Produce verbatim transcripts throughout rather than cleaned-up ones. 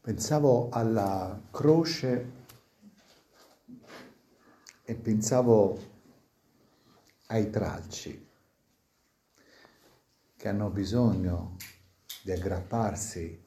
Pensavo alla croce e pensavo ai tralci che hanno bisogno di aggrapparsi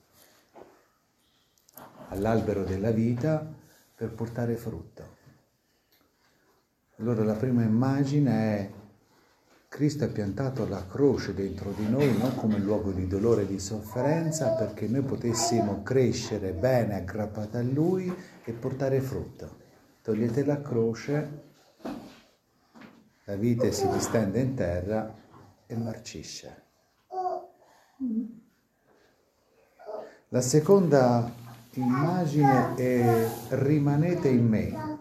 all'albero della vita per portare frutto. Allora la prima immagine è Cristo ha piantato la croce dentro di noi, non come luogo di dolore e di sofferenza, perché noi potessimo crescere bene aggrappati a Lui e portare frutto. Togliete la croce, la vite si distende in terra e marcisce. La seconda immagine è rimanete in me.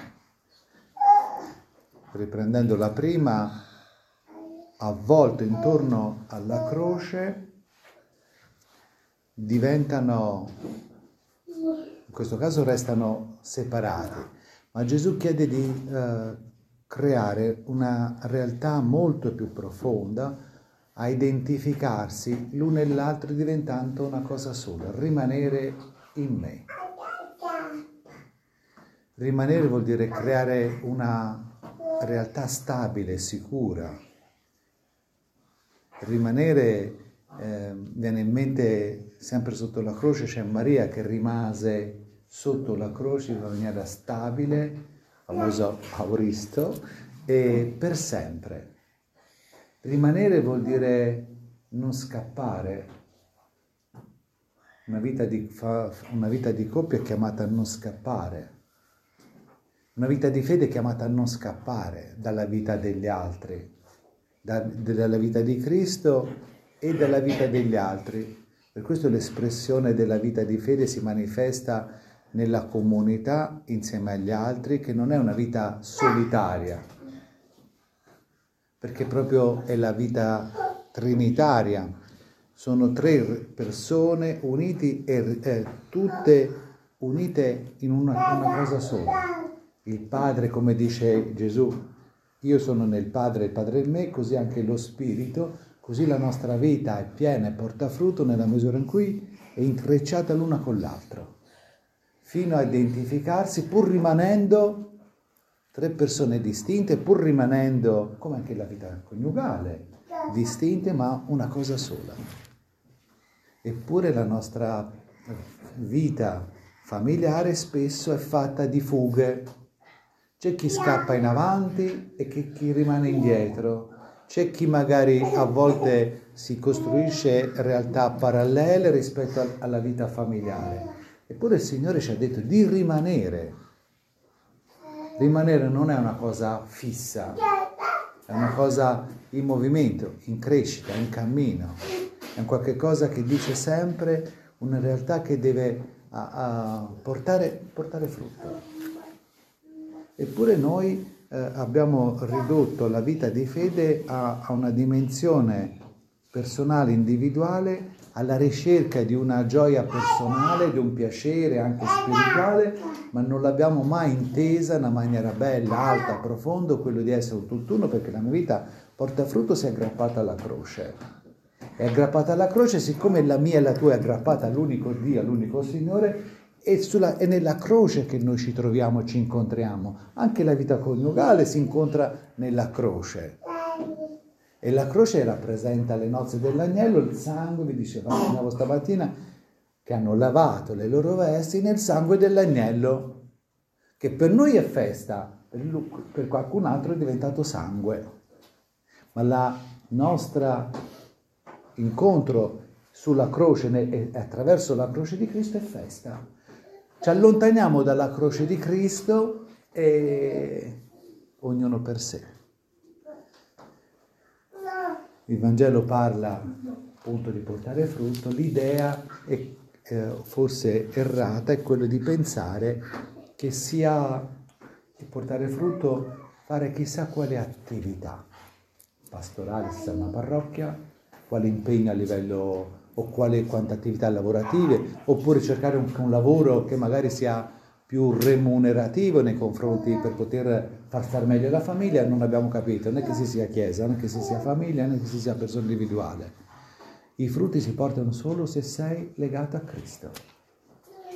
Riprendendo la prima, avvolto intorno alla croce, diventano, in questo caso restano separati, ma Gesù chiede di eh, creare una realtà molto più profonda, a identificarsi l'uno e l'altro diventando una cosa sola, rimanere in me. Rimanere vuol dire creare una realtà stabile, sicura. Rimanere, eh, viene in mente sempre sotto la croce, c'è Maria che rimase sotto la croce in una maniera stabile, famoso auristo, e per sempre. Rimanere vuol dire non scappare. Una vita di, una vita di coppia è chiamata a non scappare. Una vita di fede è chiamata a non scappare dalla vita degli altri. Dalla vita di Cristo e dalla vita degli altri. Per questo l'espressione della vita di fede si manifesta nella comunità insieme agli altri, che non è una vita solitaria, perché proprio è la vita trinitaria. Sono tre persone unite e eh, tutte unite in una, una cosa sola. Il Padre, come dice Gesù, io sono nel Padre e il Padre in me, così anche lo Spirito, così la nostra vita è piena e porta frutto nella misura in cui è intrecciata l'una con l'altro, fino a identificarsi, pur rimanendo tre persone distinte, pur rimanendo, come anche la vita coniugale, distinte ma una cosa sola. Eppure la nostra vita familiare spesso è fatta di fughe. C'è chi scappa in avanti e chi rimane indietro. C'è chi magari a volte si costruisce realtà parallele rispetto alla vita familiare. Eppure il Signore ci ha detto di rimanere. Rimanere non è una cosa fissa, è una cosa in movimento, in crescita, in cammino. È un qualche cosa che dice sempre una realtà che deve a, a portare, portare frutto. Eppure noi eh, abbiamo ridotto la vita di fede a, a una dimensione personale, individuale, alla ricerca di una gioia personale, di un piacere anche spirituale, ma non l'abbiamo mai intesa in una maniera bella, alta, profonda, quello di essere un tutt'uno, perché la mia vita porta frutto se è aggrappata alla croce. È aggrappata alla croce, siccome la mia e la tua è aggrappata all'unico Dio, all'unico Signore, e sulla, è nella croce che noi ci troviamo, ci incontriamo. Anche la vita coniugale si incontra nella croce. E la croce rappresenta le nozze dell'agnello, il sangue, vi dicevamo stamattina, che hanno lavato le loro vesti nel sangue dell'agnello, che per noi è festa, per, lui, per qualcun altro è diventato sangue. Ma la nostra incontro sulla croce e attraverso la croce di Cristo è festa. Ci allontaniamo dalla croce di Cristo e ognuno per sé. Il Vangelo parla appunto di portare frutto, l'idea è eh, forse errata, è quella di pensare che sia di portare frutto fare chissà quale attività pastorale, se sia una parrocchia, quale impegno a livello o quale quante attività lavorative, oppure cercare un, un lavoro che magari sia più remunerativo nei confronti per poter far star meglio la famiglia. Non abbiamo capito, non è che si sia chiesa, non è che si sia famiglia, non è che si sia persona individuale. I frutti si portano solo se sei legato a Cristo.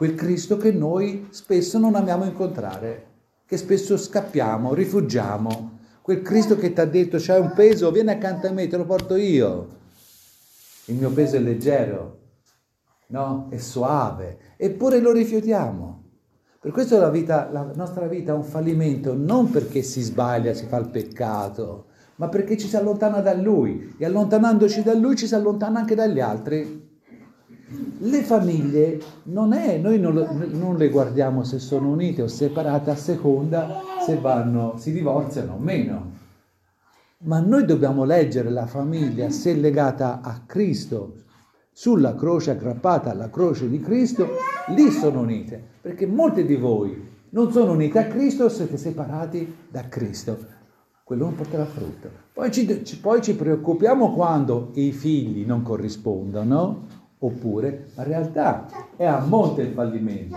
quel Cristo che noi spesso non amiamo incontrare, che spesso scappiamo, rifugiamo. Quel Cristo che ti ha detto c'hai un peso, vieni accanto a me, te lo porto io. Il mio peso è leggero, no? È suave, eppure lo rifiutiamo. Per questo la, vita, la nostra vita è un fallimento, non perché si sbaglia, si fa il peccato, ma perché ci si allontana da Lui, e allontanandoci da Lui ci si allontana anche dagli altri. Le famiglie non è, noi non, non le guardiamo se sono unite o separate a seconda se vanno, si divorziano o meno, ma noi dobbiamo leggere la famiglia se legata a Cristo, sulla croce, aggrappata alla croce di Cristo, lì sono unite, perché molti di voi non sono uniti a Cristo, siete separati da Cristo, quello non porterà frutto. Poi ci, poi ci preoccupiamo quando i figli non corrispondono, oppure in realtà è a monte il fallimento.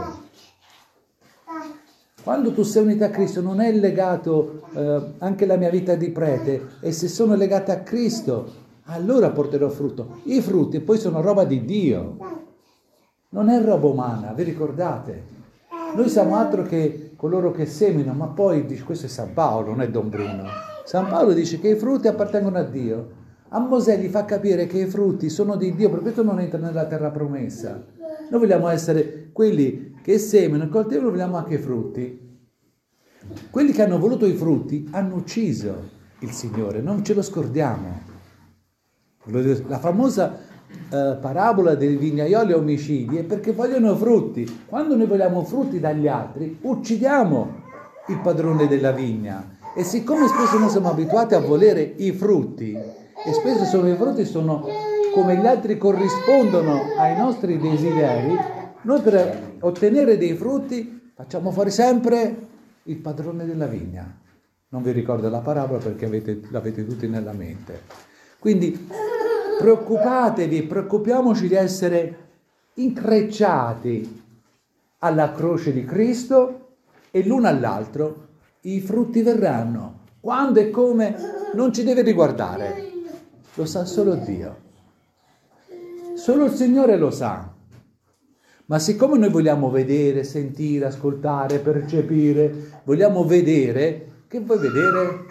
Quando tu sei unito a Cristo non è legato eh, anche la mia vita di prete, e se sono legata a Cristo allora porterò frutto. I frutti poi sono roba di Dio, non è roba umana, vi ricordate? Noi siamo altro che coloro che seminano, ma poi dice, questo è San Paolo, non è Don Bruno. San Paolo dice che i frutti appartengono a Dio. A Mosè gli fa capire che i frutti sono di Dio, per questo non entra nella terra promessa. Noi vogliamo essere quelli che seminano, coltivano, vogliamo anche i frutti. Quelli che hanno voluto i frutti hanno ucciso il Signore, non ce lo scordiamo. La famosa eh, parabola dei vignaioli omicidi è perché vogliono frutti. Quando noi vogliamo frutti dagli altri, uccidiamo il padrone della vigna. E siccome spesso noi siamo abituati a volere i frutti, e spesso sono i frutti sono come gli altri corrispondono ai nostri desideri, noi per ottenere dei frutti facciamo fuori sempre il padrone della vigna. Non vi ricordo la parabola perché avete, l'avete tutti nella mente. Quindi preoccupatevi, preoccupiamoci di essere increcciati alla croce di Cristo, e l'uno all'altro i frutti verranno. Quando e come non ci deve riguardare, lo sa solo Dio. Solo il Signore lo sa. Ma siccome noi vogliamo vedere, sentire, ascoltare, percepire, vogliamo vedere, che vuoi vedere?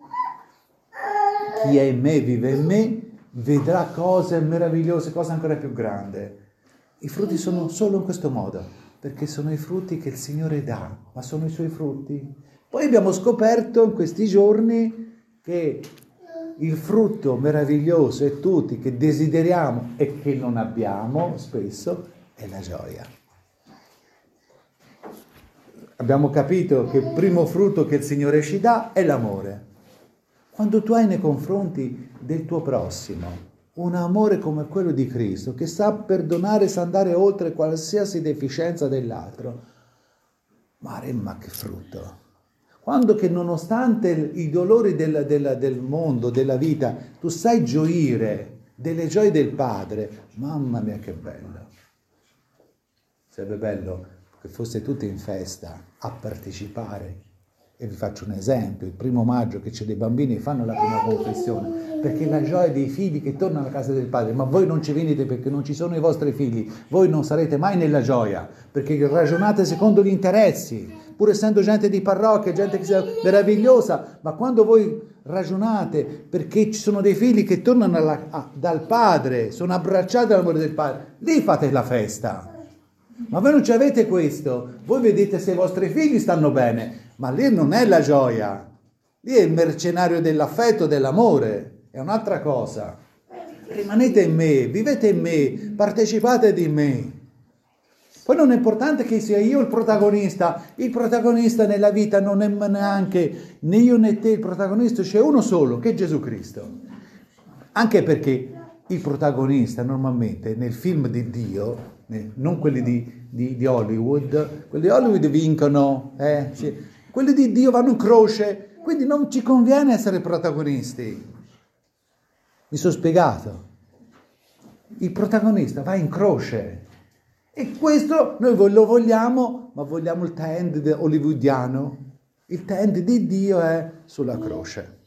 Chi è in me, vive in me, vedrà cose meravigliose, cose ancora più grandi. I frutti sono solo in questo modo, perché sono i frutti che il Signore dà, ma sono i Suoi frutti. Poi abbiamo scoperto in questi giorni che il frutto meraviglioso e tutti che desideriamo e che non abbiamo spesso è la gioia. Abbiamo capito che il primo frutto che il Signore ci dà è l'amore. Quando tu hai nei confronti del tuo prossimo un amore come quello di Cristo, che sa perdonare, sa andare oltre qualsiasi deficienza dell'altro, ma remma che frutto! Quando che nonostante i dolori del, del, del mondo, della vita, tu sai gioire delle gioie del Padre, mamma mia che bello! Sarebbe bello che foste tutti in festa a partecipare. E vi faccio un esempio, il primo maggio che c'è dei bambini che fanno la prima confessione, perché la gioia dei figli che tornano alla casa del Padre, ma voi non ci venite perché non ci sono i vostri figli, voi non sarete mai nella gioia, perché ragionate secondo gli interessi, pur essendo gente di parrocchia, gente che sia meravigliosa, ma quando voi ragionate perché ci sono dei figli che tornano alla, a, dal Padre, sono abbracciati dall'amore del Padre, lì fate la festa. Ma voi non ci avete questo, voi vedete se i vostri figli stanno bene, ma lì non è la gioia, lì è il mercenario dell'affetto, dell'amore, è un'altra cosa. Rimanete in me, vivete in me, partecipate di me. Poi non è importante che sia io il protagonista, il protagonista nella vita non è neanche né io né te, il protagonista c'è uno solo, che è Gesù Cristo. Anche perché il protagonista normalmente nel film di Dio, non quelli di, di, di Hollywood, quelli di Hollywood vincono, eh, sì. Quelli di Dio vanno in croce, quindi non ci conviene essere protagonisti. Mi sono spiegato. Il protagonista va in croce e questo noi lo vogliamo, ma vogliamo il trend hollywoodiano. Il trend di Dio è sulla croce.